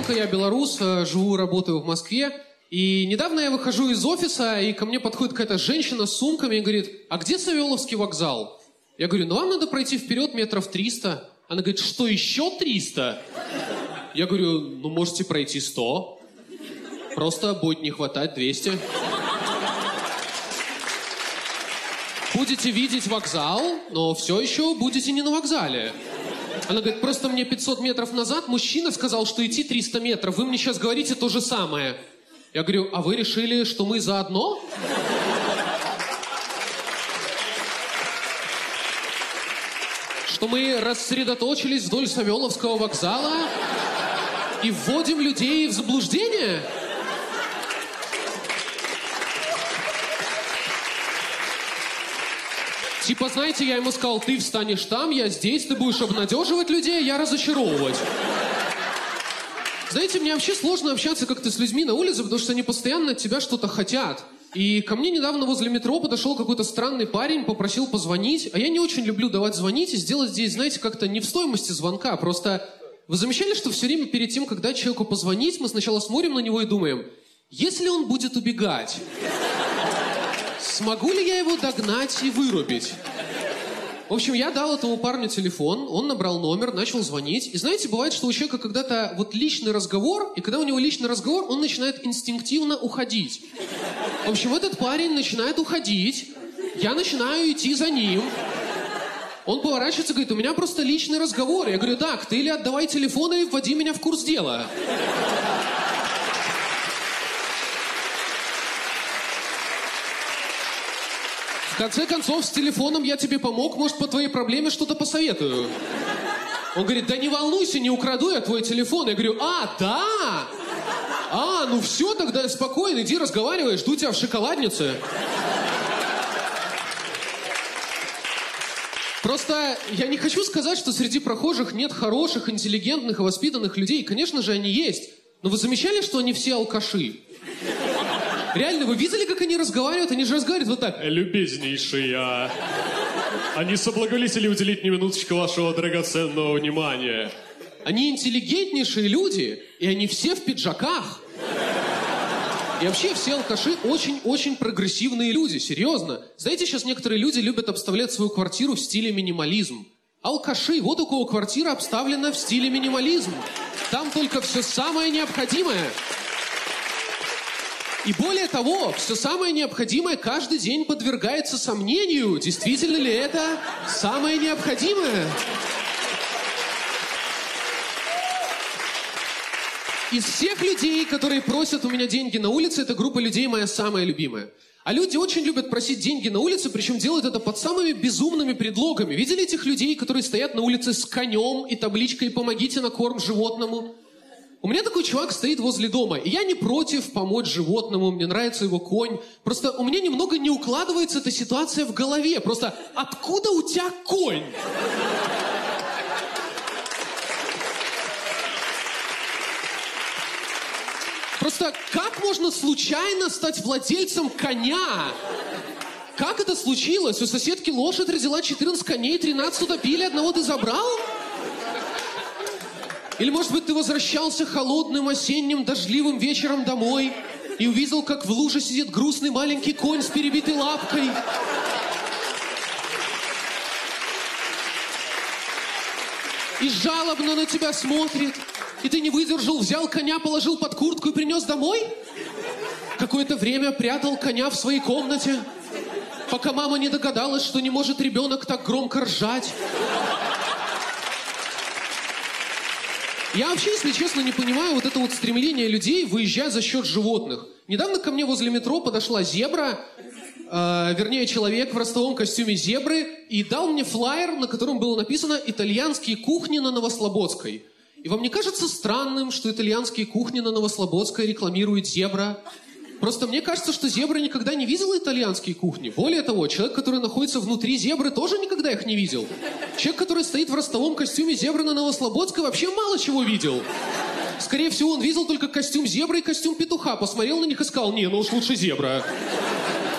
Лукьяненко, я белорус, живу и работаю в Москве. И недавно я выхожу из офиса, и ко мне подходит какая-то женщина с сумками и говорит: а где Савеловский вокзал? Я говорю: ну вам надо пройти вперед метров 300. Она говорит: что, еще 300? Я говорю: ну можете пройти 100. Просто будет не хватать 200. Будете видеть вокзал, но все еще будете не на вокзале. Она говорит: просто мне 500 метров назад мужчина сказал, что идти 300 метров. Вы мне сейчас говорите то же самое. Я говорю: а вы решили, что мы заодно? Что мы рассредоточились вдоль Савеловского вокзала и вводим людей в заблуждение? Типа, знаете, я ему сказал: ты встанешь там, я здесь, ты будешь обнадеживать людей, а я разочаровывать. Знаете, мне вообще сложно общаться как-то с людьми на улице, потому что они постоянно от тебя что-то хотят. И ко мне недавно возле метро подошел какой-то странный парень, попросил позвонить. А я не очень люблю давать звонить и сделать здесь, знаете, как-то не в стоимости звонка. Просто вы замечали, что все время перед тем, когда человеку позвонить, мы сначала смотрим на него и думаем: если он будет убегать, смогу ли я его догнать и вырубить? В общем, я дал этому парню телефон, он набрал номер, начал звонить. И знаете, бывает, что у человека когда-то вот личный разговор, и когда у него личный разговор, он начинает инстинктивно уходить. В общем, этот парень начинает уходить, я начинаю идти за ним. Он поворачивается и говорит: у меня просто личный разговор. Я говорю: так, ты или отдавай телефон, или вводи меня в курс дела. В конце концов, с телефоном я тебе помог, может, по твоей проблеме что-то посоветую. Он говорит: да не волнуйся, не украду я твой телефон. Я говорю: а, да? А, ну все, тогда спокойно, иди разговаривай, жду тебя в шоколаднице. Просто я не хочу сказать, что среди прохожих нет хороших, интеллигентных и воспитанных людей. Конечно же, они есть. Но вы замечали, что они все алкаши? Реально, вы видели, как они разговаривают? Они же разговаривают вот так: любезнейшая. Они соблаговолили уделить мне минуточку вашего драгоценного внимания. Они интеллигентнейшие люди, и они все в пиджаках. И вообще все алкаши очень-очень прогрессивные люди, серьезно. Знаете, сейчас некоторые люди любят обставлять свою квартиру в стиле минимализм. Алкаши, вот у кого квартира обставлена в стиле минимализм. Там только все самое необходимое. И более того, все самое необходимое каждый день подвергается сомнению, действительно ли это самое необходимое. Из всех людей, которые просят у меня деньги на улице, эта группа людей моя самая любимая. А люди очень любят просить деньги на улице, причем делают это под самыми безумными предлогами. Видели этих людей, которые стоят на улице с конем и табличкой «Помогите на корм животному»? У меня такой чувак стоит возле дома, и я не против помочь животному, мне нравится его конь. Просто у меня немного не укладывается эта ситуация в голове. Просто откуда у тебя конь? Просто как можно случайно стать владельцем коня? Как это случилось? У соседки лошадь родила 14 коней, 13 утопили, одного ты забрал? Или, может быть, ты возвращался холодным осенним дождливым вечером домой и увидел, как в луже сидит грустный маленький конь с перебитой лапкой? И жалобно на тебя смотрит. И ты не выдержал, взял коня, положил под куртку и принес домой? Какое-то время прятал коня в своей комнате, пока мама не догадалась, что не может ребенок так громко ржать. Я вообще, если честно, не понимаю вот это вот стремление людей выезжать за счет животных. Недавно ко мне возле метро подошла зебра, вернее, человек в ростовом костюме зебры, и дал мне флаер, на котором было написано «Итальянские кухни на Новослободской». И вам не кажется странным, что итальянские кухни на Новослободской рекламирует зебра? Просто мне кажется, что зебра никогда не видела итальянские кухни. Более того, человек, который находится внутри зебры, тоже никогда их не видел. Человек, который стоит в ростовом костюме зебры на Новослободской, вообще мало чего видел. Скорее всего, он видел только костюм зебры и костюм петуха. Посмотрел на них и сказал: не, ну уж лучше зебра.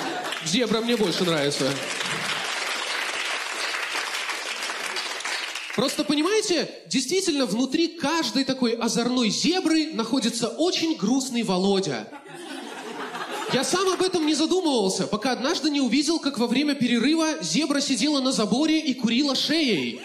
Зебра мне больше нравится. Просто, понимаете, действительно, внутри каждой такой озорной зебры находится очень грустный Володя. Я сам об этом не задумывался, пока однажды не увидел, как во время перерыва зебра сидела на заборе и курила шеей.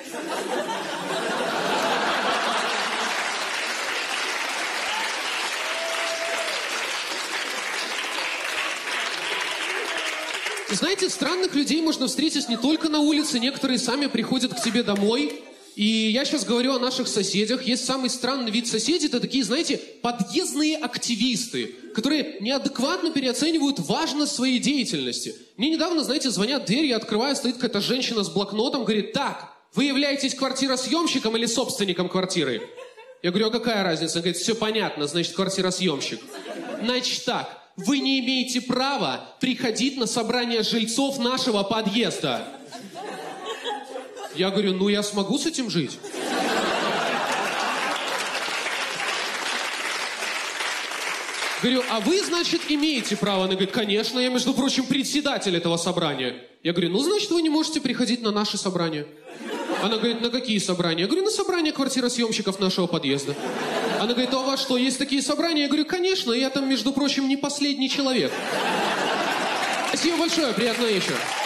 Знаете, странных людей можно встретить не только на улице, некоторые сами приходят к тебе домой. И я сейчас говорю о наших соседях. Есть самый странный вид соседей, это такие, знаете, подъездные активисты, которые неадекватно переоценивают важность своей деятельности. Мне недавно, знаете, звонят в дверь, я открываю, стоит какая-то женщина с блокнотом, говорит: так, вы являетесь квартиросъемщиком или собственником квартиры? Я говорю: а какая разница? Она говорит: все понятно, значит, квартиросъемщик. Значит так. Вы не имеете права приходить на собрание жильцов нашего подъезда. Я говорю: ну я смогу с этим жить. Говорю: а вы, значит, имеете право? Она говорит: конечно, я, между прочим, председатель этого собрания. Я говорю: ну, значит, вы не можете приходить на наши собрания. Она говорит: на какие собрания? Я говорю: на собрание квартиросъемщиков нашего подъезда. Она говорит: а у вас что, есть такие собрания? Я говорю: конечно, я там, между прочим, не последний человек. Спасибо большое, приятного вечера.